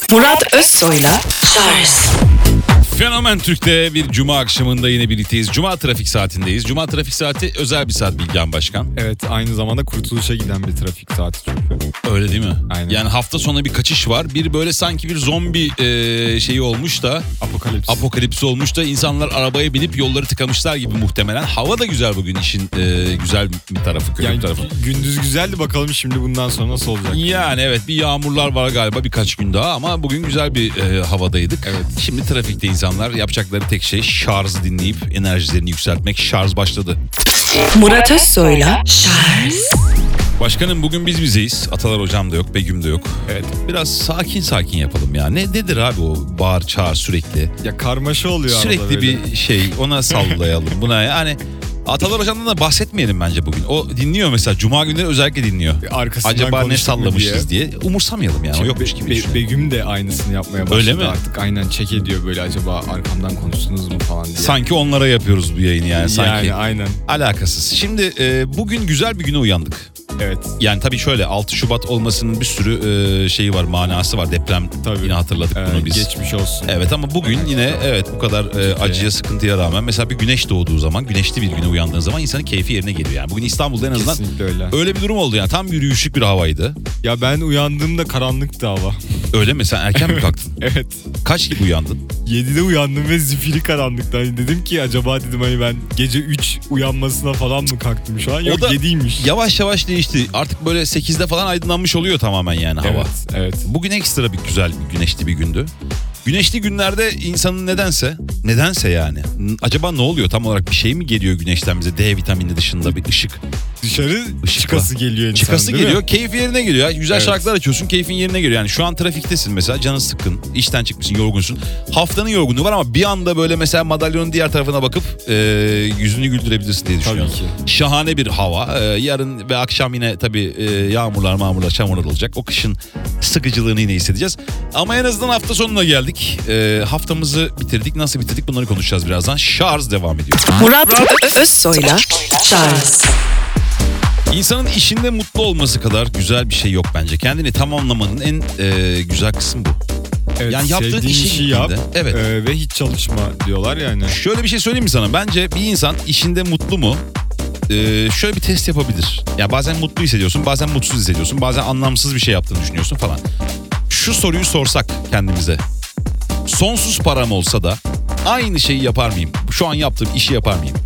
Murat Özsoy'la Charles. Fenomen Türk'te bir cuma akşamında yine birlikteyiz. Cuma trafik saatindeyiz. Cuma trafik saati özel bir saat Bilgehan Başkan. Evet, aynı zamanda kurtuluşa giden bir trafik saati çünkü. Öyle değil mi? Aynen. Yani hafta sonu bir kaçış var. Bir böyle sanki bir zombi şeyi olmuş da. Apokalipsi olmuş da insanlar arabaya binip yolları tıkamışlar gibi muhtemelen. Hava da güzel bugün, işin güzel bir tarafı, kötü yani tarafı. Gündüz güzeldi, bakalım şimdi bundan sonra nasıl olacak? Yani evet, bir yağmurlar var galiba birkaç gün daha ama bugün güzel bir havadaydık. Evet. Şimdi trafikte insanlar yapacakları tek şey şarjı dinleyip enerjilerini yükseltmek. Şarj başladı. Murat Özsoy'la Charles. Başkanım, bugün biz bizeyiz. Atalar hocam da yok, Begüm de yok. Evet. Biraz sakin yapalım ya. Nedir abi o bağır çağır sürekli? Ya karmaşa oluyor Sürekli arada böyle. bir şey, ona sallayalım. Buna yani Atalar hocamdan da bahsetmeyelim bence bugün. O dinliyor mesela, cuma günleri özellikle dinliyor. Arkasından Acaba ne konuştuk mu sallamışız diye. Umursamayalım yani, o yokmuş gibi düşünüyorum. Begüm de aynısını yapmaya başladı. Öyle mi? Artık aynen check ediyor böyle, acaba arkamdan konuştunuz mu falan diye. Sanki onlara yapıyoruz bu yayını yani sanki. Yani aynen. Alakasız. Şimdi bugün güzel bir güne uyandık. Evet. Yani tabii şöyle, 6 Şubat olmasının bir sürü şeyi var, manası var. Deprem, Tabii. yine hatırladık bunu biz. Geçmiş olsun. Evet, ama bugün yine evet bu kadar acıya, sıkıntıya rağmen mesela bir güneş doğduğu zaman, güneşli bir güne uyandığın zaman insanın keyfi yerine geliyor yani. Bugün İstanbul'da en azından Kesinlikle öyle. öyle bir durum oldu yani. Tam yürüyüşlük bir havaydı. Ya ben uyandığımda karanlıktı hava. Öyle mi? Sen erken mi kalktın? Evet. Kaç gibi uyandın? 7'de uyandım ve zifiri karanlıkta. Hani dedim ki acaba dedim hani ben gece 3 uyanmasına falan mı kalktım şu an? Yok, O da 7'ymiş. Yavaş yavaş değişti. Artık böyle 8'de falan aydınlanmış oluyor tamamen yani hava. Evet, evet. Bugün ekstra bir güzel, bir güneşli bir gündü. Güneşli günlerde insanın nedense yani. Acaba ne oluyor tam olarak, bir şey mi geliyor güneşten bize, D vitamini dışında bir ışık? Dışarı Işık çıkası var. geliyor insan, Çıkası değil mi? geliyor, keyfi yerine geliyor. Güzel Evet. şarkılar açıyorsun, keyfin yerine geliyor. Yani şu an trafiktesin mesela, canın sıkkın, işten çıkmışsın, yorgunsun. Haftanın yorgunluğu var ama bir anda böyle mesela madalyonun diğer tarafına bakıp yüzünü güldürebilirsin diye düşünüyorum. Tabii ki. Şahane bir hava. Yarın ve akşam yine tabii yağmurlar, çamurlar olacak. O kışın sıkıcılığını yine hissedeceğiz. Ama en azından hafta sonuna geldik. Haftamızı bitirdik. Nasıl bitirdik, bunları konuşacağız birazdan. Şarj devam ediyor. Murat Özsoy'la Charles. İnsanın işinde mutlu olması kadar güzel bir şey yok bence. Kendini tamamlamanın en güzel kısmı bu. Evet, Yani yaptığın sevdiğin işi işi yap. Evet. Ve hiç çalışma diyorlar yani. Şöyle bir şey söyleyeyim mi sana? Bence bir insan işinde mutlu mu? Şöyle bir test yapabilir. Ya bazen mutlu hissediyorsun, bazen mutsuz hissediyorsun, bazen anlamsız bir şey yaptığını düşünüyorsun falan. Şu soruyu sorsak kendimize. Sonsuz param olsa da aynı şeyi yapar mıyım? Şu an yaptığım işi yapar mıyım?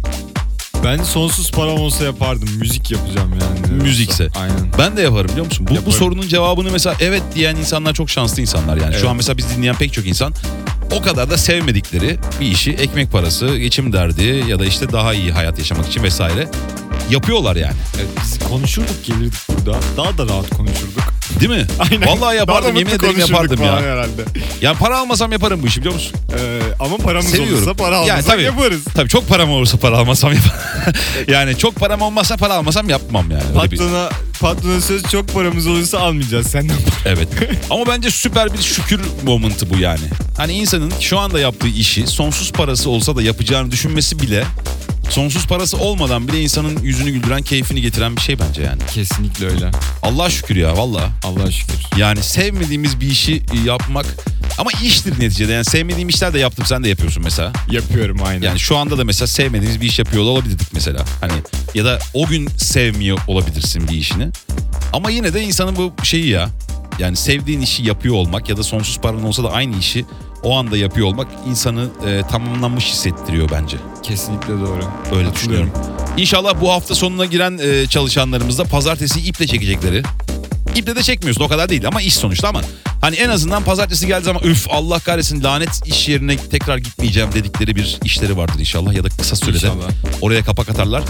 Ben sonsuz param olsa yapardım. Müzik yapacağım yani. Müzikse. Aynen. Ben de yaparım, biliyor musun? Bu Yaparım. sorunun cevabını mesela evet diyen insanlar çok şanslı insanlar yani. Evet. Şu an mesela biz dinleyen pek çok insan o kadar da sevmedikleri bir işi, ekmek parası, geçim derdi ya da işte daha iyi hayat yaşamak için vesaire yapıyorlar yani. Evet, biz konuşurduk, gelirdik burada. Daha da rahat konuşurduk. Değil mi? Aynen. Vallahi yapardım, yemin ederim yapardım ya. Herhalde. Ya para almasam yaparım bu işi, biliyor musun? Ama paramız Seviyorum. olursa, para Yani almasak tabii. yaparız. Tabii çok param olursa para almasam yaparım. Yani çok param olmazsa para almasam yapmam yani. Öyle bir- Patrona söz, çok paramız olursa almayacağız senden para. Evet. Ama bence süper bir şükür moment'ı bu yani. Hani insanın şu anda yaptığı işi sonsuz parası olsa da yapacağını düşünmesi bile, sonsuz parası olmadan bile insanın yüzünü güldüren, keyfini getiren bir şey bence yani. Kesinlikle öyle. Allah'a şükür ya, vallahi. Allah'a şükür. Yani sevmediğimiz bir işi yapmak, ama iştir neticede. Yani sevmediğim işler de yaptım, sen de yapıyorsun mesela. Yapıyorum aynen. Yani şu anda da mesela sevmediğimiz bir iş yapıyor olabilirdik mesela. Hani ya da o gün sevmiyor olabilirsin bir işini. Ama yine de insanın bu şeyi ya. Yani sevdiğin işi yapıyor olmak ya da sonsuz paran olsa da aynı işi o anda yapıyor olmak insanı tamamlanmış hissettiriyor bence. Kesinlikle doğru. Öyle düşünüyorum. İnşallah bu hafta sonuna giren çalışanlarımız da pazartesi iple çekecekleri. İple de çekmiyorsun, o kadar değil ama iş sonuçta, ama hani en azından pazartesi geldiği zaman üf Allah kahretsin lanet iş yerine tekrar gitmeyeceğim dedikleri bir işleri vardır inşallah, ya da kısa sürede İnşallah. oraya kapak atarlar.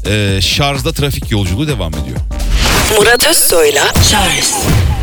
Şarjda trafik yolculuğu devam ediyor. Murat Özsoy'la Charles.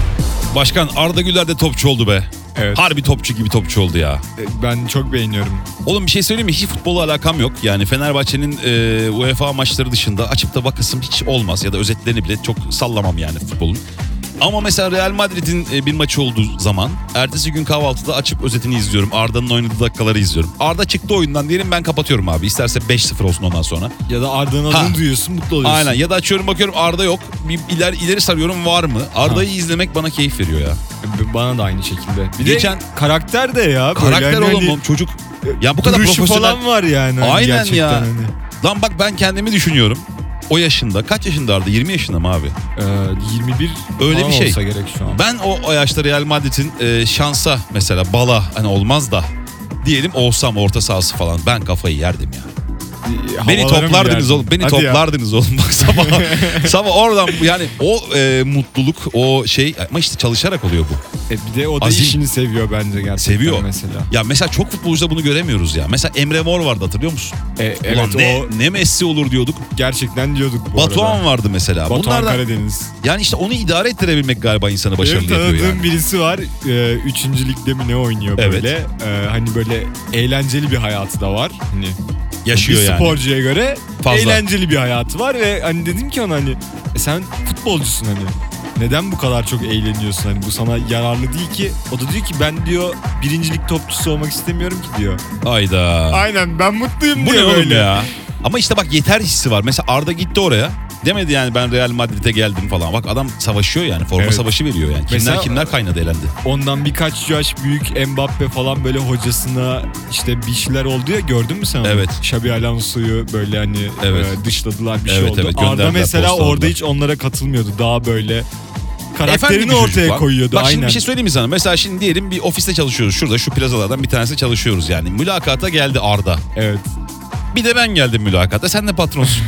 Başkan, Arda Güler de topçu oldu be. Evet. Harbi topçu gibi topçu oldu ya. Ben çok beğeniyorum. Oğlum bir şey söyleyeyim mi? Hiç futbolla alakam yok. Yani Fenerbahçe'nin UEFA maçları dışında açıp da bakasım hiç olmaz. Ya da özetlerini bile çok sallamam yani futbolun. Ama mesela Real Madrid'in bir maçı olduğu zaman ertesi gün kahvaltıda açıp özetini izliyorum. Arda'nın oynadığı dakikaları izliyorum. Arda çıktı oyundan diyelim, ben kapatıyorum abi. İsterse 5-0 olsun ondan sonra. Ya da Arda'nın Ha. adını duyuyorsun, mutlu oluyorsun. Aynen, ya da açıyorum bakıyorum Arda yok. Bir ileri sarıyorum, var mı? Arda'yı izlemek bana keyif veriyor ya. Bana da aynı şekilde. Bir Geçen- de karakter de ya. böyle Karakter yani oğlum hani çocuk. Ya bu kadar duruşu profesyonel. falan var yani. Hani Aynen gerçekten ya. Hani. Lan bak, ben kendimi düşünüyorum. O yaşında. Kaç yaşında Arda? 20 yaşında mı abi? 21 Öyle falan bir şey. olsa gerek şu an. Ben o yaşta Real Madrid'in şansa mesela bala hani olmaz da diyelim olsam orta sahası falan, ben kafayı yerdim ya. Beni Havalara mı toplardınız geldin? oğlum. Beni Hadi ya. toplardınız oğlum. Bak sabah oradan yani o mutluluk, o şey, ama işte çalışarak oluyor bu. Bir de o da Azim. işini seviyor bence gerçekten Seviyor. mesela. Ya mesela çok futbolcuda bunu göremiyoruz ya. Mesela Emre Mor vardı, hatırlıyor musun? Evet, Ulan ne Messi olur diyorduk. gerçekten diyorduk bu Batuhan arada. vardı mesela. Batuhan Bunlardan Karadeniz. yani işte onu idare ettirebilmek galiba insanı başarılı Benim yapıyor tanıdığım yani. birisi var. 3. ligde mi ne oynuyor Evet. böyle. Hani böyle eğlenceli bir hayatı da var. Hani Yaşıyor bir yani. sporcuya göre Fazla. eğlenceli bir hayatı var ve hani dedim ki ona hani sen futbolcusun hani. Neden bu kadar çok eğleniyorsun, hani bu sana yararlı değil ki. O da diyor ki ben diyor 1. lig topçusu olmak istemiyorum ki diyor. Ayda. Aynen, ben mutluyum Bu ne diyor oğlum böyle. ya? Ama işte bak, yeter hissi var. Mesela Arda gitti oraya. Demedi yani ben Real Madrid'e geldim falan. Bak adam savaşıyor yani. Forma Evet. savaşı veriyor yani. Mesela- Kimler kaynadı elendi. Ondan birkaç yaş büyük Mbappe falan böyle hocasına işte bir şeyler oldu ya, gördün mü sen onu? Evet. Xabi Alonso'yu böyle hani Evet. Dışladılar, bir şey Evet, oldu. evet, Arda gönderdiler, mesela postaladılar. orada hiç onlara katılmıyordu. Daha böyle Efendi karakterini bir çocuk ortaya lan. koyuyordu. Bak aynen. şimdi bir şey söyleyeyim mi sana? Mesela şimdi diyelim bir ofiste çalışıyoruz. Şurada şu plazalardan bir tanesi çalışıyoruz yani. Mülakata geldi Arda. Evet. Bir de ben geldim mülakata. Sen de patronsun.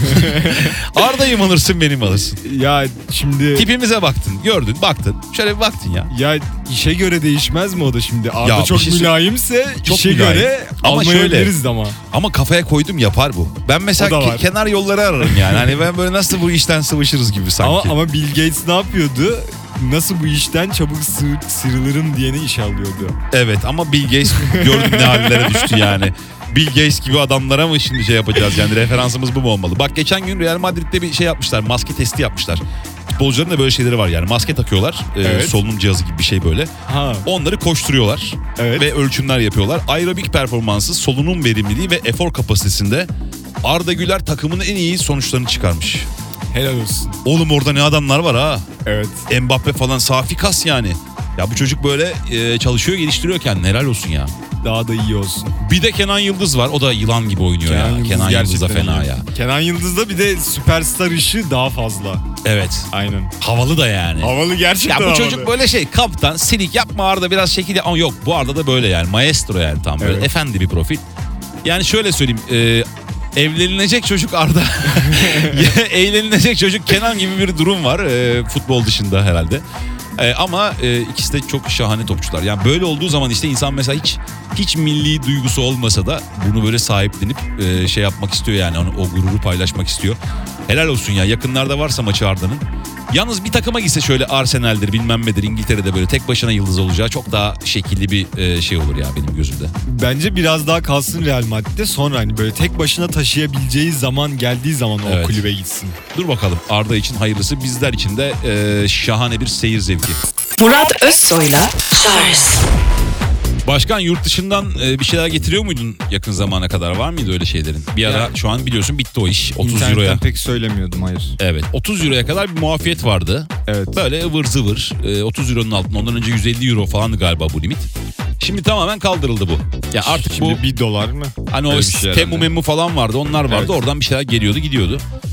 Arda'yı mı alırsın, beni mi alırsın? Ya şimdi Tipimize baktın, gördün, baktın. Şöyle bir baktın ya. ya işe göre değişmez mi o da şimdi? Arda Ya bir çok şey mülayimse Çok işe mülayim. göre Ama almayabiliriz de ama. Ama kafaya koydum, yapar bu. Ben mesela O da var. kenar yolları ararım yani. Hani ben böyle nasıl bu işten sıvışırız gibi sanki. Ama Bill Gates ne yapıyordu? Nasıl bu işten çabuk sıyrılırım diyene iş alıyordu. Evet, ama Bill Gates gördüm ne hallere düştü yani. Bill Gates gibi adamlara mı şimdi şey yapacağız yani, referansımız bu mu olmalı? Bak geçen gün Real Madrid'de bir şey yapmışlar, maske testi yapmışlar. Futbolcuların da böyle şeyleri var yani, maske takıyorlar, Evet. solunum cihazı gibi bir şey böyle. Ha. Onları koşturuyorlar Evet. ve ölçümler yapıyorlar. Aerobik performansı, solunum verimliliği ve efor kapasitesinde Arda Güler takımın en iyi sonuçlarını çıkarmış. Helal olsun. Oğlum orada ne adamlar var ha. Evet. Mbappe falan, Safi Kas yani. Ya bu çocuk böyle çalışıyor, geliştiriyor kendini, helal olsun ya. Daha da iyi olsun. Bir de Kenan Yıldız var, o da yılan gibi oynuyor ya. Kenan Yıldız da gerçekten fena iyi. ya. Kenan Yıldız'da bir de süperstar ışığı daha fazla. Evet. Aynen. Havalı da yani. Havalı, gerçekten Ya bu havalı. çocuk böyle şey, kaptan, silik yapma Arda, biraz şekil ama yok, bu Arda da böyle yani, maestro yani, tam böyle Evet. efendi bir profil. Yani şöyle söyleyeyim, evlenilecek çocuk Arda, eğlenilecek çocuk Kenan gibi bir durum var futbol dışında herhalde. Ama ikisi de çok şahane topçular. Yani böyle olduğu zaman işte insan mesela hiç milli duygusu olmasa da bunu böyle sahiplenip şey yapmak istiyor yani, o gururu paylaşmak istiyor. Helal olsun ya, yakınlarda varsa maçı Arda'nın. Yalnız bir takıma gitse şöyle, Arsenal'dir bilmem nedir, İngiltere'de böyle tek başına yıldız olacağı çok daha şekilli bir şey olur ya benim gözümde. Bence biraz daha kalsın Real Madrid'de, sonra hani böyle tek başına taşıyabileceği zaman geldiği zaman Evet. o kulübe gitsin. Dur bakalım, Arda için hayırlısı, bizler için de şahane bir seyir zevki. Murat Özsoy'la Charles Başkan, yurt dışından bir şeyler getiriyor muydun yakın zamana kadar? Var mıydı öyle şeylerin? Bir ara Yani- şu an biliyorsun bitti o iş. 30 İnternetten euroya. pek söylemiyordum, hayır. Evet, 30 euroya kadar bir muafiyet vardı. Evet. Böyle ıvır zıvır. 30 euronun altında. Ondan önce 150 euro falandı galiba bu limit. Şimdi tamamen kaldırıldı bu. Ya artık Şimdi bu $1 mı? hani o Öyle bir şey Temu herhalde. Memu falan vardı. Onlar vardı. Evet. Oradan bir şeyler geliyordu, gidiyordu.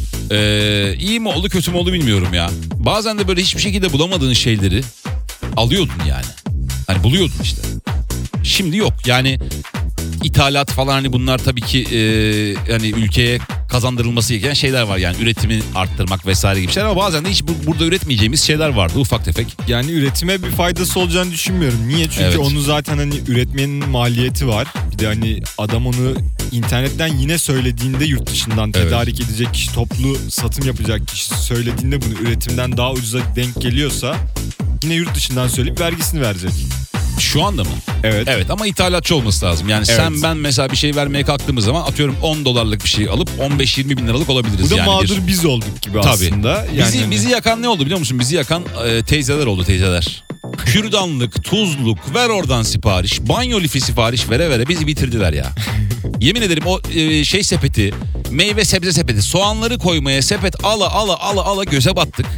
İyi mi oldu, kötü mü oldu bilmiyorum ya. Bazen de böyle hiçbir şekilde bulamadığın şeyleri alıyordun yani. Hani buluyordun işte. Şimdi yok yani, ithalat falan, hani bunlar tabii ki hani ülkeye kazandırılması gereken şeyler var yani, üretimi arttırmak vesaire gibi şeyler, ama bazen de hiç burada üretmeyeceğimiz şeyler vardı, ufak tefek. Yani üretime bir faydası olacağını düşünmüyorum. Niye? Çünkü Evet. onu zaten hani üretmenin maliyeti var. Bir de hani adam onu internetten yine söylediğinde, yurt dışından Evet. tedarik edecek kişi, toplu satım yapacak kişi söylediğinde bunu üretimden daha ucuza denk geliyorsa yine yurt dışından söyleyip vergisini verecek. Şu anda mı? Evet. Evet ama ithalatçı olması lazım. Yani Evet. sen ben mesela bir şey vermeye kalktığımız zaman atıyorum 10 dolarlık bir şey alıp 15-20 bin liralık olabiliriz. Bu da yani mağdur biz olduk gibi Tabii. aslında. Yani Bizi yakan ne oldu biliyor musun? Bizi yakan teyzeler oldu, teyzeler. Kürdanlık, tuzluk, ver oradan sipariş, banyo lifi sipariş vere vere bizi bitirdiler ya. Yemin ederim o şey sepeti, meyve sebze sepeti, soğanları koymaya sepet ala göze battık.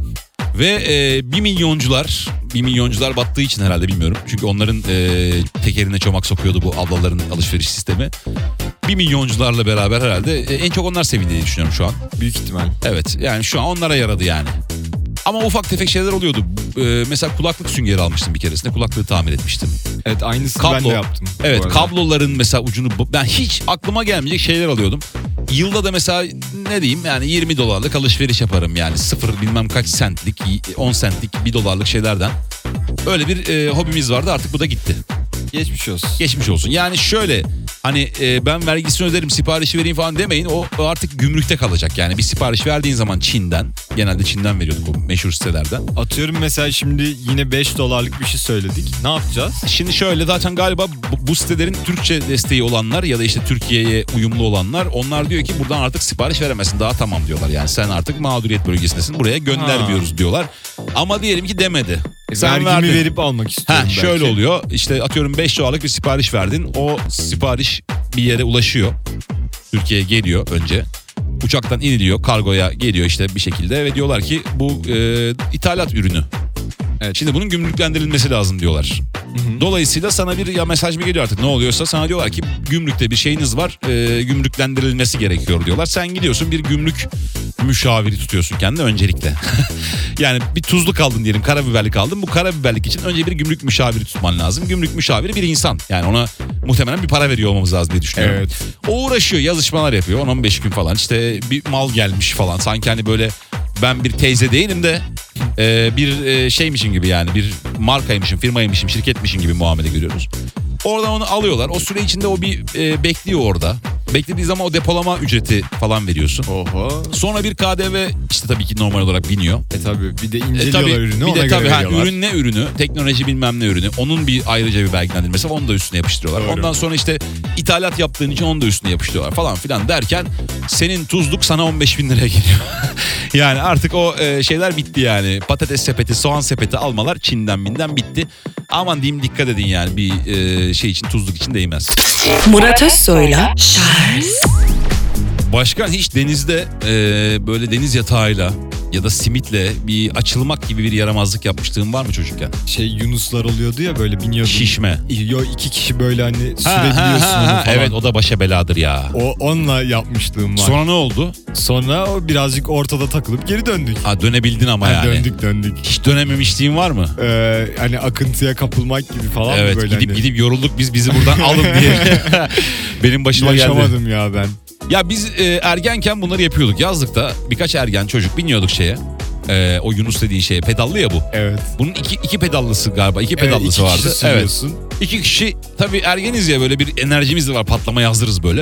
Ve bir milyoncular battığı için herhalde bilmiyorum. Çünkü onların tekerine çomak sokuyordu bu ablaların alışveriş sistemi. 1 milyoncularla beraber herhalde en çok onlar sevindi diye düşünüyorum şu an. büyük ihtimal. Evet yani şu an onlara yaradı yani. Ama ufak tefek şeyler oluyordu. Mesela kulaklık süngeri almıştım bir keresinde. Kulaklığı tamir etmiştim. Evet, aynısını ben de yaptım. Evet, bu arada. kabloların mesela ucunu ben hiç aklıma gelmeyecek şeyler alıyordum. Yılda da mesela ne diyeyim yani 20 dolarlık alışveriş yaparım yani 0 bilmem kaç centlik 10 centlik 1 dolarlık şeylerden. Öyle bir hobimiz vardı, artık bu da gitti. Geçmiş olsun. Geçmiş olsun. Yani şöyle hani ben vergisini öderim siparişi vereyim falan demeyin, o artık gümrükte kalacak. Yani bir sipariş verdiğin zaman Çin'den, genelde Çin'den veriyorduk bu meşhur sitelerden. Atıyorum mesela şimdi yine 5 dolarlık bir şey söyledik. Ne yapacağız? Şimdi şöyle zaten galiba bu sitelerin Türkçe desteği olanlar ya da işte Türkiye'ye uyumlu olanlar, onlar diyor ki buradan artık sipariş veremezsin, daha tamam diyorlar. Yani sen artık mağduriyet bölgesindesin, buraya göndermiyoruz diyorlar. Ama diyelim ki demedi. Sen Vergimi verdin. verip almak istiyorum belki. Şöyle oluyor işte atıyorum 5 dolarlık bir sipariş verdin, o sipariş bir yere ulaşıyor. Türkiye'ye geliyor önce. Uçaktan iniliyor, kargoya geliyor işte bir şekilde ve diyorlar ki bu ithalat ürünü. Evet. Şimdi bunun gümrüklendirilmesi lazım diyorlar. Dolayısıyla sana bir mesaj mı geliyor artık ne oluyorsa, sana diyorlar ki gümrükte bir şeyiniz var, gümrüklendirilmesi gerekiyor diyorlar. Sen gidiyorsun bir gümrük müşaviri tutuyorsun kendine öncelikle. Yani bir tuzluk aldın diyelim, karabiberlik aldın. Bu karabiberlik için önce bir gümrük müşaviri tutman lazım. Gümrük müşaviri bir insan. Yani ona muhtemelen bir para veriyor olmamız lazım diye düşünüyorum. Evet. O uğraşıyor, yazışmalar yapıyor 10-15 gün falan. İşte bir mal gelmiş falan. Sanki hani böyle ben bir teyze değilim de bir şeymişim gibi, yani bir markaymışım, firmaymışım, şirketmişim gibi muamele görüyoruz. Oradan onu alıyorlar. O süre içinde o bir bekliyor orada. Beklediği zaman o depolama ücreti falan veriyorsun. Oho. Sonra bir KDV işte tabii ki normal olarak biniyor. Tabii bir de inceliyorlar Tabii, ürünü, bir ona de göre tabii veriyorlar. ürün ne ürünü, teknoloji bilmem ne ürünü. Onun bir ayrıca bir belgelendirmesi var, onu da üstüne yapıştırıyorlar. Doğru. Ondan sonra işte ithalat yaptığın için onu da üstüne yapıştırıyorlar falan filan derken senin tuzluk sana 15 bin liraya geliyor. Yani artık o şeyler bitti yani. Patates sepeti, soğan sepeti almalar Çin'den bitti. Aman diyeyim, dikkat edin yani, bir şey için, tuzluk için değmez. Murat Özsoy'la Charles Başkan hiç denizde böyle deniz yatağıyla ya da simitle bir açılmak gibi bir yaramazlık yapmışlığın var mı çocukken? Yunuslar oluyordu ya, böyle biniyordun. Şişme. Yo, 2 kişi böyle hani sürebiliyorsun onu falan. Evet, o da başa beladır ya. Onunla yapmışlığım var. Sonra ne oldu? Sonra o birazcık ortada takılıp geri döndük. Ha, dönebildin ama yani. Döndük. Hiç dönememişliğin var mı? Hani akıntıya kapılmak gibi falan Evet, böyle gidip yorulduk bizi buradan alın diye. Benim başıma geldi. yaşamadım ya ben. Ya biz ergenken bunları yapıyorduk. Yazlıkta birkaç ergen çocuk biniyorduk şeye. O Yunus dediğin şeye, pedallı ya bu. Evet. Bunun iki pedallısı galiba. İki pedallısı iki vardı. kişi sürüyorsun. İki kişi, tabii ergeniz ya, böyle bir enerjimiz de var, patlama yazdırırız böyle.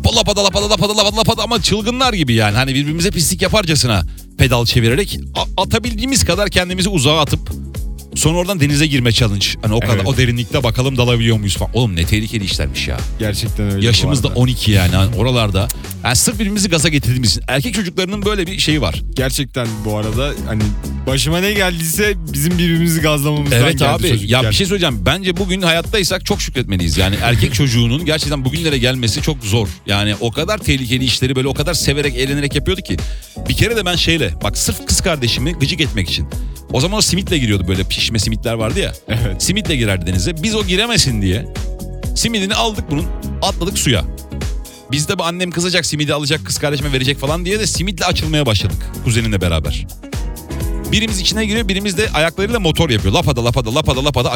Pada ama çılgınlar gibi yani. Hani birbirimize pislik yaparcasına pedal çevirerek atabildiğimiz kadar kendimizi uzağa atıp sonra oradan denize girme challenge. Hani o kadar, Evet. o derinlikte bakalım dalabiliyor muyuz falan. Oğlum ne tehlikeli işlermiş ya. Gerçekten öyle. Yaşımız da bu arada. 12 yani hani oralarda. Yani sırf birbirimizi gaza getirdiğimiz için. Erkek çocuklarının böyle bir şeyi var. Gerçekten bu arada hani başıma ne geldiyse bizim birbirimizi gazlamamızdan Evet geldi abi, çocukken. ya bir şey söyleyeceğim. Bence bugün hayattaysak çok şükretmeliyiz. Yani erkek çocuğunun gerçekten bugünlere gelmesi çok zor. Yani o kadar tehlikeli işleri böyle o kadar severek, eğlenerek yapıyordu ki. Bir kere de ben bak sırf kız kardeşimi gıcık etmek için. O zaman o simitle giriyordu, böyle pişme simitler vardı ya. Evet. Simitle girerdi denize. Biz o giremesin diye simidini aldık bunun, atladık suya. Biz de annem kızacak, simidi alacak, kız kardeşime verecek falan diye de simitle açılmaya başladık kuzenimle beraber. Birimiz içine giriyor, birimiz de ayaklarıyla motor yapıyor. Lapada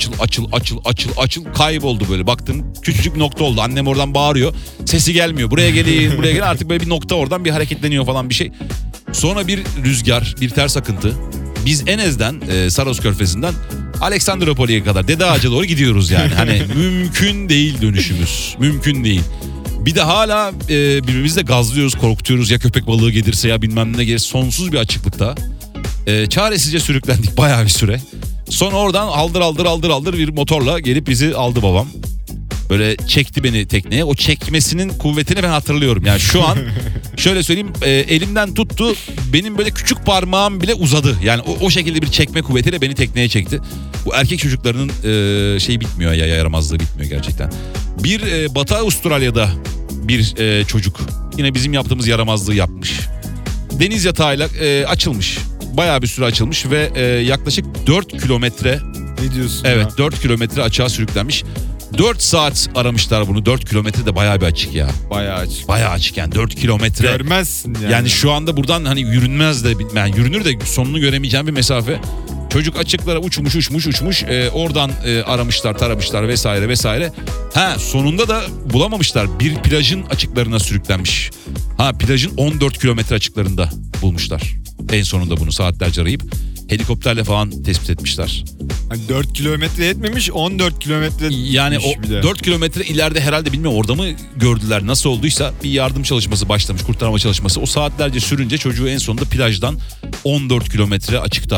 açıl kayboldu böyle. Baktım küçücük nokta oldu. Annem oradan bağırıyor. Sesi gelmiyor. Buraya gelin. Artık böyle bir nokta oradan bir hareketleniyor falan bir şey. Sonra bir rüzgar, bir ters akıntı. Biz Enez'den, Saros Körfezi'nden Aleksandropoli'ye kadar Dede Ağaç'a doğru gidiyoruz yani. Hani mümkün değil dönüşümüz. Mümkün değil. Bir de hala birbirimizi de gazlıyoruz, korkutuyoruz. Ya köpek balığı gelirse ya bilmem ne gelirse, sonsuz bir açıklıkta. Çaresizce sürüklendik bayağı bir süre. Sonra oradan aldır bir motorla gelip bizi aldı babam. Böyle çekti beni tekneye. O çekmesinin kuvvetini ben hatırlıyorum. Yani şu an şöyle söyleyeyim, elimden tuttu. Benim böyle küçük parmağım bile uzadı. Yani o şekilde bir çekme kuvvetiyle beni tekneye çekti. Bu erkek çocuklarının şeyi bitmiyor ya, yaramazlığı bitmiyor gerçekten. Bir Batı Avustralya'da bir çocuk yine bizim yaptığımız yaramazlığı yapmış. Deniz yatağıyla açılmış. Bayağı bir süre açılmış ve yaklaşık 4 kilometre... Ne diyorsun Evet ya? 4 kilometre açığa sürüklenmiş. 4 saat aramışlar bunu. 4 kilometre de bayağı bir açık ya. Bayağı açık. Bayağı açık yani 4 kilometre. Görmezsin yani. Yani şu anda buradan hani yürünmez de, yani yürünür de sonunu göremeyeceğim bir mesafe. Çocuk açıklara uçmuş. Oradan aramışlar, taramışlar vesaire. Sonunda da bulamamışlar. Bir plajın açıklarına sürüklenmiş. Plajın 14 kilometre açıklarında bulmuşlar. En sonunda bunu saatlerce arayıp helikopterle falan tespit etmişler. Hani 4 kilometre etmemiş, 14 kilometre. Yani o 4 kilometre ileride herhalde, bilmiyorum orada mı gördüler, nasıl olduysa bir yardım çalışması başlamış, kurtarma çalışması. O saatlerce sürünce çocuğu en sonunda plajdan 14 kilometre açıkta.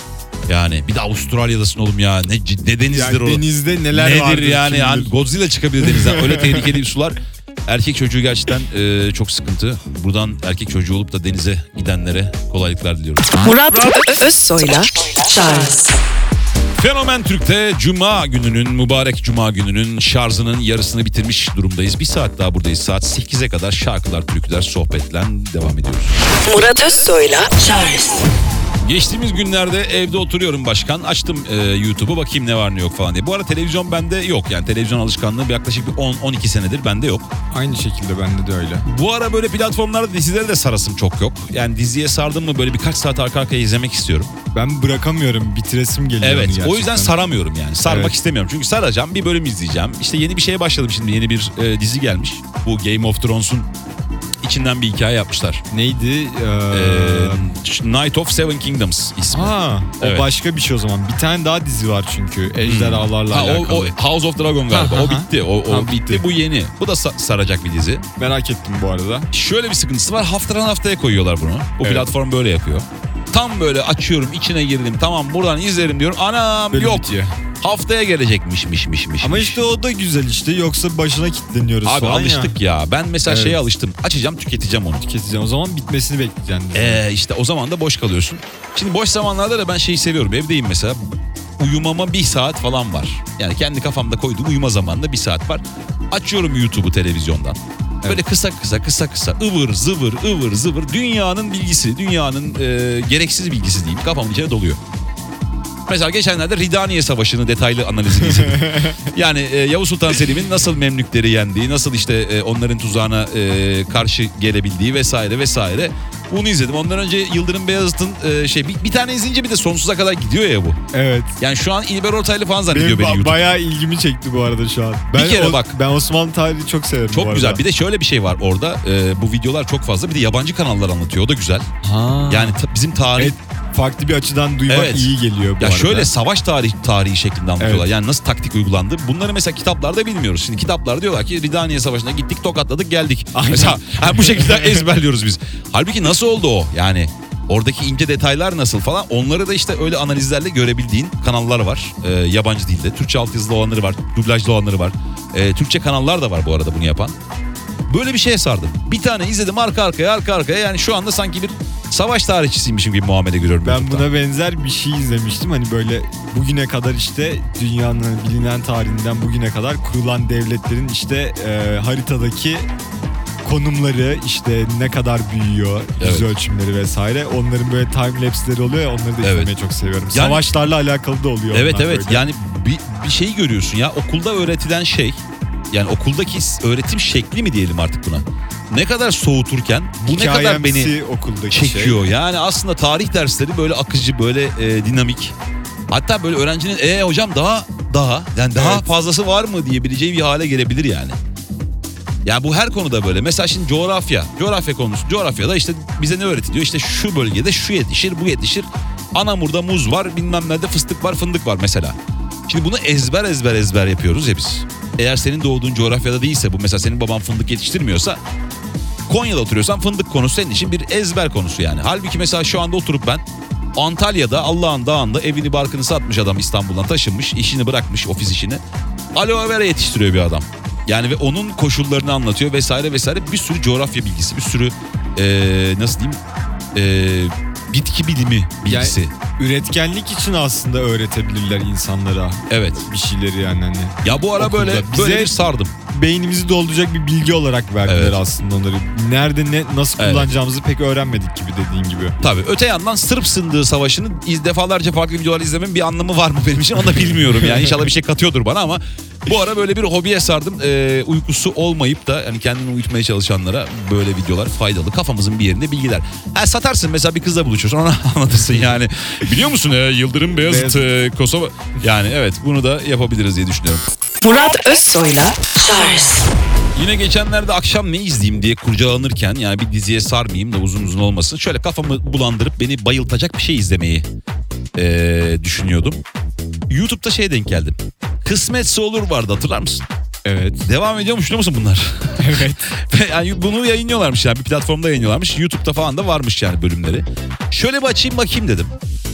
Yani bir de Avustralya'dasın oğlum ya. Ne denizdir yani o. denizde neler vardır Nedir yani Godzilla çıkabilir denizden. Öyle tehlikeli bir sular. Erkek çocuğu gerçekten çok sıkıntı. Buradan erkek çocuğu olup da denize gidenlere kolaylıklar diliyorum. Murat Özsoy'la Charles. Fenomen Türk'te Cuma gününün, mübarek Cuma gününün şarjının yarısını bitirmiş durumdayız. Bir saat daha buradayız. Saat 8'e kadar şarkılar, türküler, sohbetle devam ediyoruz. Murat Özsoy'la Charles. Geçtiğimiz günlerde evde oturuyorum başkan. Açtım YouTube'u, bakayım ne var ne yok falan diye. Bu arada televizyon bende yok. Yani televizyon alışkanlığı yaklaşık bir 10-12 senedir bende yok. Aynı şekilde bende de öyle. Bu ara böyle platformlarda dizileri de sarasım çok yok. Yani diziye sardım mı böyle birkaç saat arka arkaya izlemek istiyorum. Ben bırakamıyorum, bitiresim geliyor. Evet, gerçekten. o yüzden saramıyorum yani. Sarmak Evet. istemiyorum. Çünkü saracağım, bir bölüm izleyeceğim. İşte yeni bir şeye başladım şimdi. Yeni bir dizi gelmiş. Bu Game of Thrones'un içinden bir hikaye yapmışlar. Neydi? Night of Seven Kingdoms ismi. O Evet. başka bir şey o zaman. Bir tane daha dizi var çünkü. Ejderhalarla alakalı. O House of Dragon galiba. Ha, o bitti. O bitti. bitti. Bu yeni. Bu da saracak bir dizi. Merak ettim bu arada. Şöyle bir sıkıntısı var. Haftadan haftaya koyuyorlar bunu. Bu Evet. platform böyle yapıyor. Tam böyle açıyorum, içine girdim. Tamam, buradan izlerim diyorum. Anam Bölüm yok. bitiyor. Haftaya gelecekmiş. Ama işte o da güzel işte. Yoksa başına kilitleniyoruz Abi falan alıştık ya. Ben mesela Evet. şeye alıştım. Açacağım, tüketeceğim onu. Tüketeceğim. O zaman bitmesini bekleyeceksin. İşte o zaman da boş kalıyorsun. Şimdi boş zamanlarda da ben şeyi seviyorum. Evdeyim mesela. Uyumama 1 saat falan var. Yani kendi kafamda koyduğum uyuma zamanında 1 saat var. Açıyorum YouTube'u televizyondan. Böyle kısa ıvır zıvır dünyanın bilgisi, dünyanın gereksiz bilgisi diyeyim, kafamın içine doluyor. Mesela geçenlerde Ridaniye Savaşı'nı detaylı analizini izledim. Yani Yavuz Sultan Selim'in nasıl Memlükleri yendiği, nasıl işte onların tuzağına karşı gelebildiği vesaire. Bunu izledim. Ondan önce Yıldırım Beyazıt'ın bir tane izleyince bir de sonsuza kadar gidiyor ya bu. Evet. Yani şu an İlber Ortaylı falan zannediyor beni YouTube. Bayağı ilgimi çekti bu arada şu an. Bir kere bak. Ben Osmanlı tarihi çok severim bu Çok arada. güzel. Bir de şöyle bir şey var orada. Bu videolar çok fazla. Bir de yabancı kanallar anlatıyor. O da güzel. Yani bizim tarih... Evet, farklı bir açıdan duymak Evet. iyi geliyor bu Ya arada. şöyle savaş tarihi şeklinde anlatıyorlar. Evet. Yani nasıl taktik uygulandı. Bunları mesela kitaplarda bilmiyoruz. Şimdi kitaplarda diyorlar ki Ridaniye Savaşı'na gittik, tokatladık, geldik. Aynen. Mesela bu şekilde ezberliyoruz biz. Halbuki nasıl oldu o? Yani oradaki ince detaylar nasıl falan, onları da işte öyle analizlerle görebildiğin kanallar var. Yabancı dilde. Türkçe altyazılı olanları var. Dublajlı olanları var. Türkçe kanallar da var bu arada bunu yapan. Böyle bir şeye sardım. Bir tane izledim arka arkaya. Yani şu anda sanki bir savaş tarihçisiymişim gibi muamele görüyorum. Ben YouTube'da. buna benzer bir şey izlemiştim. Hani böyle bugüne kadar işte dünyanın bilinen tarihinden bugüne kadar kurulan devletlerin işte haritadaki konumları, işte ne kadar büyüyor, yüz Evet. ölçümleri vesaire. Onların böyle time lapse'leri oluyor ya, onları da Evet. izlemeyi çok seviyorum. Yani- Savaşlarla alakalı da oluyor. Evet onlar evet böyle. yani bir şeyi görüyorsun ya, okulda öğretilen şey, yani okuldaki öğretim şekli mi diyelim artık buna, ne kadar soğuturken bu ne kadar beni Hikayemsi okuldaki çekiyor. şey. Yani aslında tarih dersleri böyle akıcı, böyle dinamik, hatta böyle öğrencinin hocam daha yani daha Evet. fazlası var mı diyebileceği bir hale gelebilir yani. Ya bu her konuda böyle. Mesela şimdi coğrafya konusu. Coğrafyada işte bize ne öğretiliyor? İşte şu bölgede şu yetişir, bu yetişir. Anamur'da muz var, bilmem nerede fıstık var, fındık var mesela. Şimdi bunu ezber yapıyoruz ya biz. Eğer senin doğduğun coğrafyada değilse bu, mesela senin baban fındık yetiştirmiyorsa, Konya'da oturuyorsan fındık konusu senin için bir ezber konusu yani. Halbuki mesela şu anda oturup ben Antalya'da Allah'ın dağında evini barkını satmış adam, İstanbul'dan taşınmış, işini bırakmış, ofis işini. Aloe vera yetiştiriyor bir adam. Yani ve onun koşullarını anlatıyor vesaire vesaire. Bir sürü coğrafya bilgisi, bir sürü nasıl diyeyim bitki bilimi bilgisi. Yani üretkenlik için aslında öğretebilirler insanlara. Evet. Bir şeyleri yani hani. Ya bu ara Okulda. böyle Bize bir sardım. Beynimizi dolduracak bir bilgi olarak verdiler Evet. aslında onları. Nerede nasıl Evet. kullanacağımızı pek öğrenmedik gibi dediğin gibi. Tabii öte yandan Sırp Sındığı Savaşı'nı defalarca farklı videolar izlememin bir anlamı var mı benim için onu da bilmiyorum yani. İnşallah bir şey katıyordur bana ama bu ara böyle bir hobiye sardım. Uykusu olmayıp da hani kendini uyutmaya çalışanlara böyle videolar faydalı. Kafamızın bir yerinde bilgiler. Satarsın mesela, bir kızla buluşuyorsun, ona anlatırsın yani. Biliyor musun Yıldırım Beyazıt Kosova. Yani evet, bunu da yapabiliriz diye düşünüyorum. Murat Özsoy'la Charles. Yine geçenlerde akşam ne izleyeyim diye kurcalanırken, yani bir diziye sarmayayım da uzun uzun olmasın, şöyle kafamı bulandırıp beni bayıltacak bir şey izlemeyi düşünüyordum. YouTube'da denk geldim. Kısmetse Olur vardı, hatırlar mısın? Evet. Devam ediyormuş biliyor musun bunlar? Evet. Yani bunu yayınlıyorlarmış, yani bir platformda yayınlıyorlarmış. YouTube'da falan da varmış yani bölümleri. Şöyle bir açayım bakayım dedim.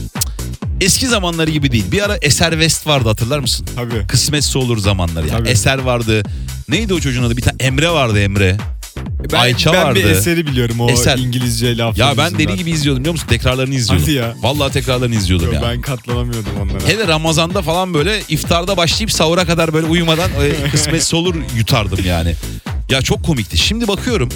Eski zamanları gibi değil. Bir ara Eser West vardı, hatırlar mısın? Tabii. Kısmetse Olur zamanları yani. Tabii. Eser vardı. Neydi o çocuğun adı? Bir tane Emre vardı, Emre. Ayça ben vardı. bir Eser'i biliyorum o Eser. İngilizce lafları Ya ben yüzünden. deli gibi izliyordum biliyor musun? Tekrarlarını izliyordum. Hadi ya. Vallahi tekrarlarını izliyordum ya. Ben katlanamıyordum onlara. Hele Ramazan'da falan böyle iftarda başlayıp sahura kadar böyle uyumadan Kısmetse Olur yutardım yani. Ya çok komikti. Şimdi bakıyorum,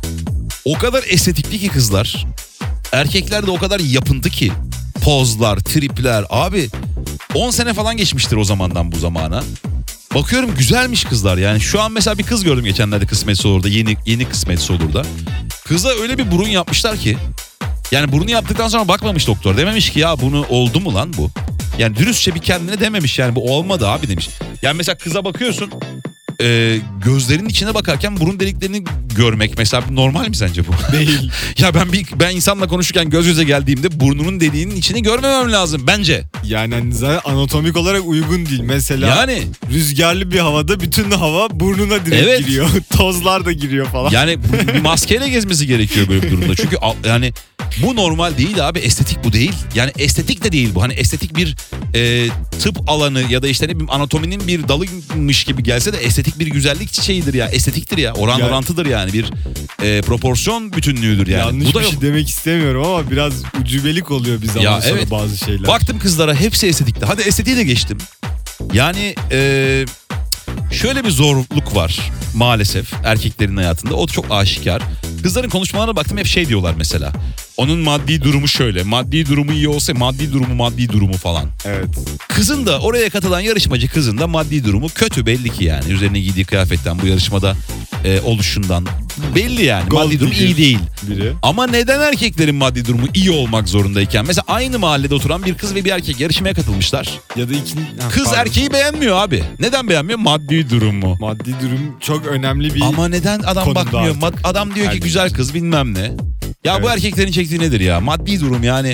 o kadar estetikli ki kızlar. Erkekler de o kadar yapıntı ki. Pozlar, tripler. Abi 10 sene falan geçmiştir o zamandan bu zamana. Bakıyorum güzelmiş kızlar yani. Şu an mesela bir kız gördüm geçenlerde Kısmetse Olur'da. Yeni Kısmetse Olur'da. Kıza öyle bir burun yapmışlar ki. Yani burnu yaptıktan sonra bakmamış doktor. Dememiş ki ya bunu oldu mu lan bu? Yani dürüstçe bir kendine dememiş yani, bu olmadı abi demiş. Yani mesela kıza bakıyorsun, gözlerinin içine bakarken burun deliklerini görmek mesela normal mi sence bu? Değil. Ya ben insanla konuşurken göz göze geldiğimde burnunun deliğinin içini görmemem lazım bence. Yani hani zaten anatomik olarak uygun değil. Mesela Yani rüzgarlı bir havada bütün hava burnuna direkt Evet. giriyor. Tozlar da giriyor falan. yani bir maskeyle gezmesi gerekiyor böyle bir durumda. Çünkü yani bu normal değil abi, estetik bu değil. Yani estetik de değil bu. Hani estetik bir tıp alanı ya da işte ne bileyim anatominin bir dalıymış gibi gelse de estetik bir güzellik çiçeğidir ya. Estetiktir ya. Orantıdır yani. Bir proporsiyon bütünlüğüdür yani. Yanlış Bu da bir yok. şey demek istemiyorum ama biraz ucubelik oluyor bir zaman Ya sonra evet. bazı şeyler. Baktım kızlara hepsi estetikti. Hadi estetiği de geçtim. Yani şöyle bir zorluk var maalesef erkeklerin hayatında. O çok aşikar. Kızların konuşmalarına baktım, hep şey diyorlar mesela. Onun maddi durumu şöyle. Maddi durumu iyi olsa maddi durumu falan. Evet. Kızın da, oraya katılan yarışmacı kızın da maddi durumu kötü belli ki yani. Üzerine giydiği kıyafetten, bu yarışmada oluşundan belli yani. Gold maddi durum digger iyi değil. Biri. Ama neden erkeklerin maddi durumu iyi olmak zorundayken? Mesela aynı mahallede oturan bir kız ve bir erkek yarışmaya katılmışlar. Ya da Kız erkeği beğenmiyor abi. Neden beğenmiyor? Maddi durumu. Maddi durum çok önemli bir Ama neden adam konuda bakmıyor? artık. Adam diyor ki Erkek güzel için. kız bilmem ne. Ya bu Evet. erkeklerin çektiği nedir ya? Maddi durum yani.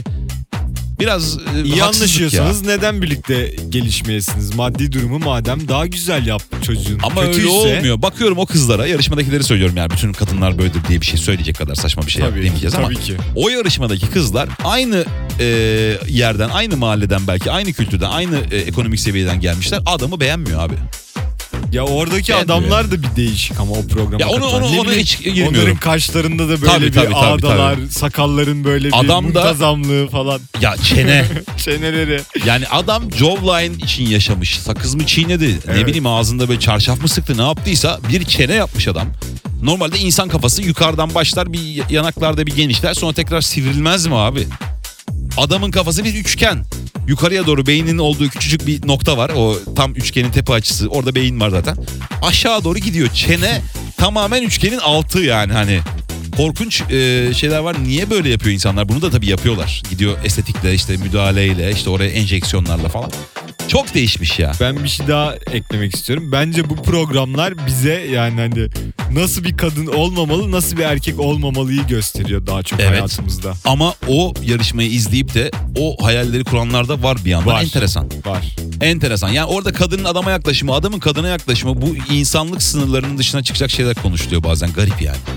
Biraz İyi haksızlık anlaşıyorsanız ya. neden birlikte gelişmeyesiniz? Maddi durumu madem daha güzel yap çocuğun. Ama Kötüyse, öyle olmuyor. Bakıyorum o kızlara, yarışmadakileri söylüyorum yani. Bütün kadınlar böyledir diye bir şey söyleyecek kadar saçma bir şey Tabii, demeyeceğiz ama. tabii ki. O yarışmadaki kızlar aynı yerden, aynı mahalleden belki, aynı kültürden, aynı ekonomik seviyeden gelmişler. Adamı beğenmiyor abi. Ya oradaki Beğenmiyor. adamlar da bir değişik ama o programa Ya onu- katılan. onu- Ne onu bileyim, hiç girmiyorum. Onların kaşlarında da böyle Tabii, bir tabii, ağdalar, sakalların böyle bir Adam da- muntazamlığı falan. Ya çene. Çeneleri. Yani adam jawline için yaşamış. Sakız mı çiğnedi? Ne Evet. bileyim ağzında böyle çarşaf mı sıktı? Ne yaptıysa bir çene yapmış adam. Normalde insan kafası yukarıdan başlar, bir yanaklarda bir genişler, sonra tekrar sivrilmez mi abi? Adamın kafası bir üçgen. Yukarıya doğru beyninin olduğu küçücük bir nokta var. O tam üçgenin tepe açısı. Orada beyin var zaten. Aşağı doğru gidiyor. Çene tamamen üçgenin altı yani hani. Korkunç şeyler var. Niye böyle yapıyor insanlar? Bunu da tabii yapıyorlar. Gidiyor estetikle, işte müdahaleyle, işte oraya enjeksiyonlarla falan. Çok değişmiş ya. Ben bir şey daha eklemek istiyorum. Bence bu programlar bize yani hani nasıl bir kadın olmamalı, nasıl bir erkek olmamalıyı gösteriyor daha çok Evet. hayatımızda. Ama o yarışmayı izleyip de o hayalleri kuranlar da var bir yandan. Var. Enteresan. Var. Enteresan. Yani orada kadının adama yaklaşımı, adamın kadına yaklaşımı, bu insanlık sınırlarının dışına çıkacak şeyler konuşuluyor bazen. Garip yani.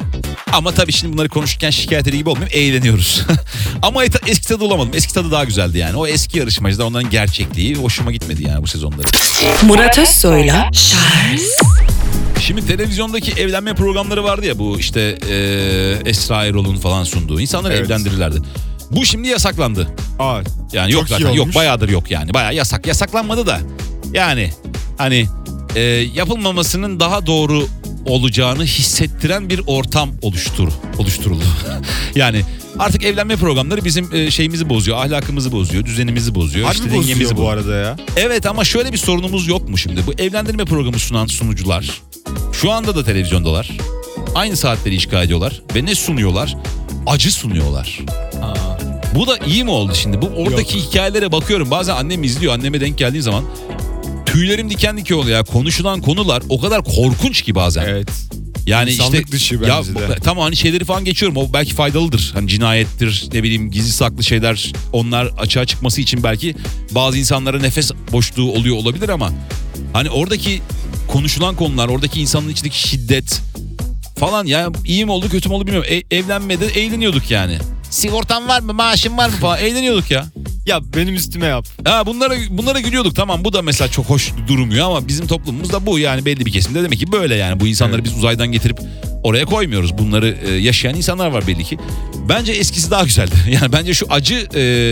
Ama tabii şimdi bunları konuşurken şikayet edici gibi olmayayım. Eğleniyoruz. Ama eski tadı bulamadım. Eski tadı daha güzeldi yani. O eski yarışmacılar, onların gerçekliği hoşuma gitmedi yani bu sezonları. Murat Özsoy'la Charles. Şimdi televizyondaki evlenme programları vardı ya, bu işte Esra Erol'un falan sunduğu. İnsanları evlendirirlerdi. Bu şimdi yasaklandı. Aa, Yani yok çok zaten, iyi yok olmuş. bayağıdır yok yani. Bayağı yasak. Yasaklanmadı da. Yani hani yapılmamasının daha doğru olacağını hissettiren bir ortam oluşturuldu. Yani artık evlenme programları bizim şeyimizi bozuyor, ahlakımızı bozuyor, düzenimizi bozuyor. Harbi işte bozuyor dengemizi bu arada ya. Evet, ama şöyle bir sorunumuz yok mu şimdi? Bu evlendirme programı sunan sunucular şu anda da televizyondalar. Aynı saatleri işgal ediyorlar ve ne sunuyorlar? Acı sunuyorlar. Bu da iyi mi oldu şimdi? Bu oradaki hikayelere bakıyorum. Bazen annem izliyor. Anneme denk geldiği zaman tüylerim diken diken oluyor ya. Konuşulan konular o kadar korkunç ki bazen. Evet. Yani İnsanlık işte dışı ya bence de. tamam, hani şeyleri falan geçiyorum. O belki faydalıdır. Hani cinayettir, ne bileyim gizli saklı şeyler, onlar açığa çıkması için belki bazı insanlara nefes boşluğu oluyor olabilir ama hani oradaki konuşulan konular, oradaki insanın içindeki şiddet falan, ya iyi mi oldu kötü mü oldu bilmiyorum. Evlenmede eğleniyorduk yani. Sigortan var mı, maaşın var mı falan, eğleniyorduk ya. Ya benim üstüme yap. Ha, bunlara gülüyorduk, tamam, bu da mesela çok hoş durmuyor ama bizim toplumumuzda bu yani belli bir kesimde demek ki böyle yani. Bu insanları biz uzaydan getirip oraya koymuyoruz. Bunları yaşayan insanlar var belli ki. Bence eskisi daha güzeldi. Yani bence şu acı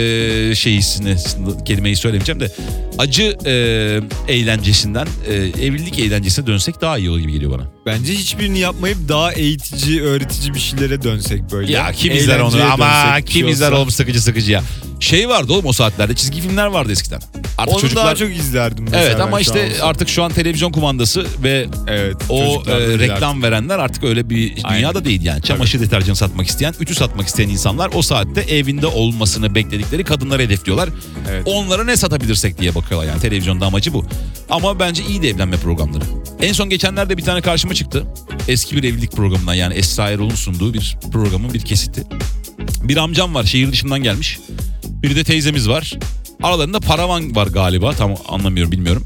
kelimeyi söylemeyeceğim de acı eğlencesinden evlilik eğlencesine dönsek daha iyi olur gibi geliyor bana. Bence hiçbirini yapmayıp daha eğitici, öğretici bir şeylere dönsek böyle. Ya kim izler onu, Eğlenceye ama dönsek bir kim şey izler olsa. oğlum, sıkıcı ya. Şey vardı oğlum o saatlerde, çizgi filmler vardı eskiden. Artık Onu çocuklar daha çok izlerdim mesela. evet, ama ben şu an işte olsa. artık şu an televizyon kumandası ve Evet, o çocuklar da izler. reklam verenler artık öyle bir dünyada değil yani. Çamaşır deterjanı satmak isteyen, ütü satmak isteyen insanlar o saatte evinde olmasını bekledikleri kadınları hedefliyorlar. Evet. Onlara ne satabilirsek diye bakıyorlar yani, televizyonda amacı bu. Ama bence iyi de evlenme programları. En son geçenlerde bir tane karşıma çıktı. Eski bir evlilik programından, yani Esra Erol'un sunduğu bir programın bir kesiti. Bir amcam var, şehir dışından gelmiş. Bir de teyzemiz var. Aralarında paravan var galiba, tam anlamıyorum, bilmiyorum.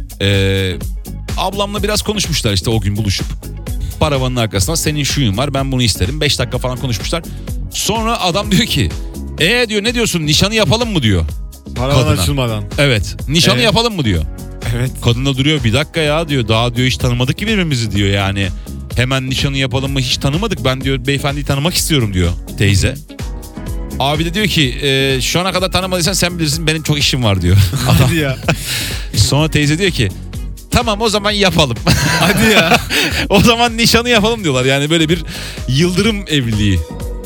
Ablamla biraz konuşmuşlar işte o gün buluşup. Paravanın arkasına senin şuyun var, ben bunu isterim. 5 dakika falan konuşmuşlar. Sonra adam diyor ki diyor, ne diyorsun, nişanı yapalım mı diyor. Paravan kadına. açılmadan. Evet, nişanı yapalım mı diyor. Evet. Kadın da duruyor, bir dakika ya diyor, daha diyor hiç tanımadık ki birbirimizi diyor yani. Hemen nişanı yapalım mı, hiç tanımadık, ben diyor beyefendiyi tanımak istiyorum diyor teyze. Abi de diyor ki şu ana kadar tanımadıysan sen bilirsin, benim çok işim var diyor. Hadi ya. Sonra teyze diyor ki tamam o zaman yapalım. Hadi ya. O zaman nişanı yapalım diyorlar, yani böyle bir yıldırım evliliği.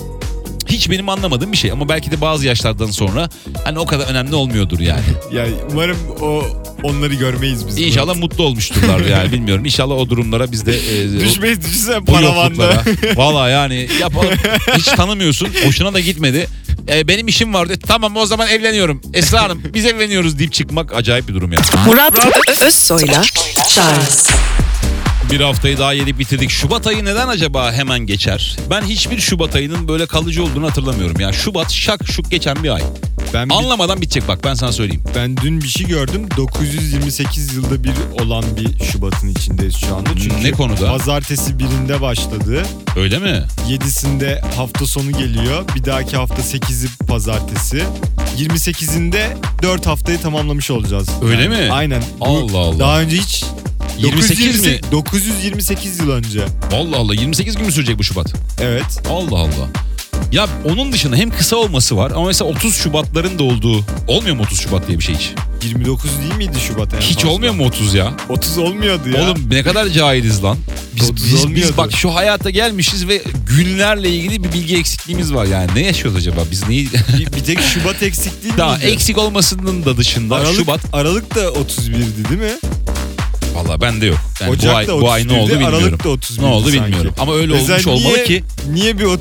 Hiç benim anlamadığım bir şey ama belki de bazı yaşlardan sonra hani o kadar önemli olmuyordur yani. Ya umarım onları görmeyiz biz. İnşallah mutlu olmuşturlar yani, bilmiyorum. İnşallah o durumlara biz de Düşmeyiz, düşünsene bu paravanda. yokluklara. Valla yani yapalım. Hiç tanımıyorsun. Hoşuna da gitmedi. Benim işim var diyor. Tamam o zaman evleniyorum. Esra Hanım biz evleniyoruz deyip çıkmak acayip bir durum ya. Murat Özsoy'la Charles. Bir haftayı daha yedik bitirdik. Şubat ayı neden acaba hemen geçer? Ben hiçbir Şubat ayının böyle kalıcı olduğunu hatırlamıyorum. Ya Şubat şak şuk geçen bir ay. Anlamadan bitecek bak, ben sana söyleyeyim. Ben dün bir şey gördüm. 928 yılda bir olan bir Şubat'ın içindeyiz şu anda. Çünkü Ne konuda? pazartesi 1'inde başladı. Öyle mi? 7'sinde hafta sonu geliyor. Bir dahaki hafta 8'i pazartesi. 28'inde 4 haftayı tamamlamış olacağız. Öyle mi? Aynen. Bu Allah Allah. Daha önce hiç 28 mi? 928 yıl önce. Allah Allah, 28 gün mü sürecek bu Şubat? Evet. Allah Allah. Ya onun dışında hem kısa olması var ama mesela 30 Şubatların da olduğu. Olmuyor mu 30 Şubat diye bir şey hiç? 29 değil miydi Şubat en Hiç fazla? olmuyor mu 30 ya? 30 olmuyordu ya. Oğlum ne kadar cahiliz lan. 30 Biz olmuyordu. bak şu hayata gelmişiz ve günlerle ilgili bir bilgi eksikliğimiz var yani. Ne yaşıyoruz acaba? Biz neyi... bir tek Şubat eksik değil Daha miydi? eksik olmasının da dışında Şubat... Aralık da 31'di değil mi? Valla bende yok. Yani Ocak da bu ay ne oldu 31'di, bilmiyorum. Aralık da 31'di Ne oldu sanki. bilmiyorum. Ama öyle Mesela olmuş olmalı ki... Niye bir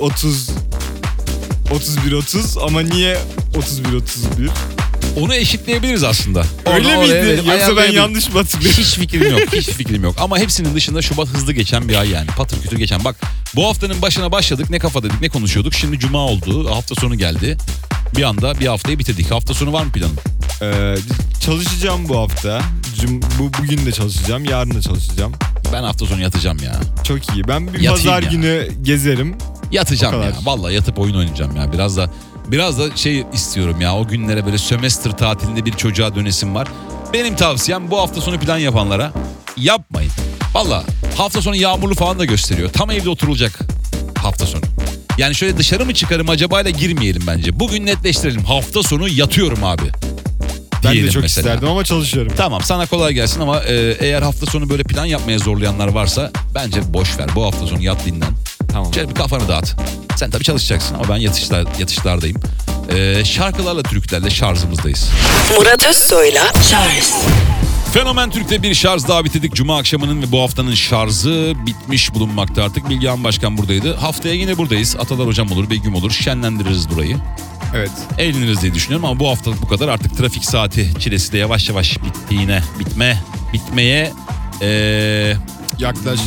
31-30 ama niye 31-31? Onu eşitleyebiliriz aslında. Öyle Onu oraya miydi? verip Yoksa ben ayarlayabiliriz. yanlış mı hatırlıyorum? Hiç fikrim yok. Hiç fikrim yok. Ama hepsinin dışında Şubat hızlı geçen bir ay yani. Patır kütür geçen. Bak bu haftanın başına başladık. Ne kafadaydık, ne konuşuyorduk. Şimdi Cuma oldu. Hafta sonu geldi. Bir anda bir haftayı bitirdik. Hafta sonu var mı planın? Çalışacağım bu hafta. Bugün de çalışacağım. Yarın da çalışacağım. Ben hafta sonu yatacağım ya. Çok iyi. Ben bir Yatayım pazar ya. günü gezerim. Yatacağım O ya. kadar. Vallahi yatıp oyun oynayacağım ya. Biraz da şey istiyorum ya. O günlere böyle sömestr tatilinde bir çocuğa dönesim var. Benim tavsiyem bu hafta sonu plan yapanlara yapmayın. Vallahi hafta sonu yağmurlu falan da gösteriyor. Tam evde oturulacak hafta sonu. Yani şöyle dışarı mı çıkarım acabayla girmeyelim bence. Bugün netleştirelim. Hafta sonu yatıyorum abi. Ben de Diyelim çok mesela. isterdim ama çalışıyorum. Tamam, sana kolay gelsin ama eğer hafta sonu böyle plan yapmaya zorlayanlar varsa bence boş ver. Bu hafta sonu yat dinlen. Tamam. Şöyle bir kafanı dağıt. Sen tabii çalışacaksın ama ben yatışlardayım. Şarkılarla, türkülerle şarjımızdayız. Murat Özsoy'la Charles Fenomen Türk'te bir şarj daha bitirdik. Cuma akşamının ve bu haftanın şarjı bitmiş bulunmakta artık. Bilgehan Başkan buradaydı. Haftaya yine buradayız. Atalar Hocam olur, Begüm olur. Şenlendiririz burayı. Evet. Eğleniriz diye düşünüyorum ama bu haftalık bu kadar. Artık trafik saati çilesi de yavaş yavaş bitmeye Yaklaş.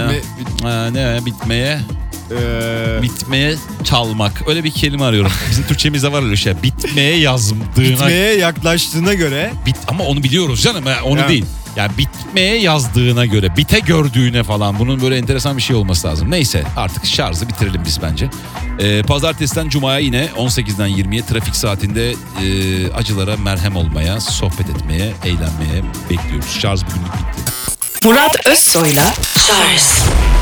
bitmeye çalmak. Öyle bir kelime arıyorum. Bizim Türkçemizde var öyle şey. Bitmeye yazdığına. Bitmeye yaklaştığına göre Ama onu biliyoruz canım. Onu Yani. değil. Yani bitmeye yazdığına göre, bite gördüğüne falan. Bunun böyle enteresan bir şey olması lazım. Neyse, artık şarjı bitirelim biz bence. Pazartesiden Cuma'ya yine 18'den 20'ye trafik saatinde acılara merhem olmaya, sohbet etmeye, eğlenmeye bekliyoruz. Şarj bugünlük bitti. Murat Özsoy'la Charles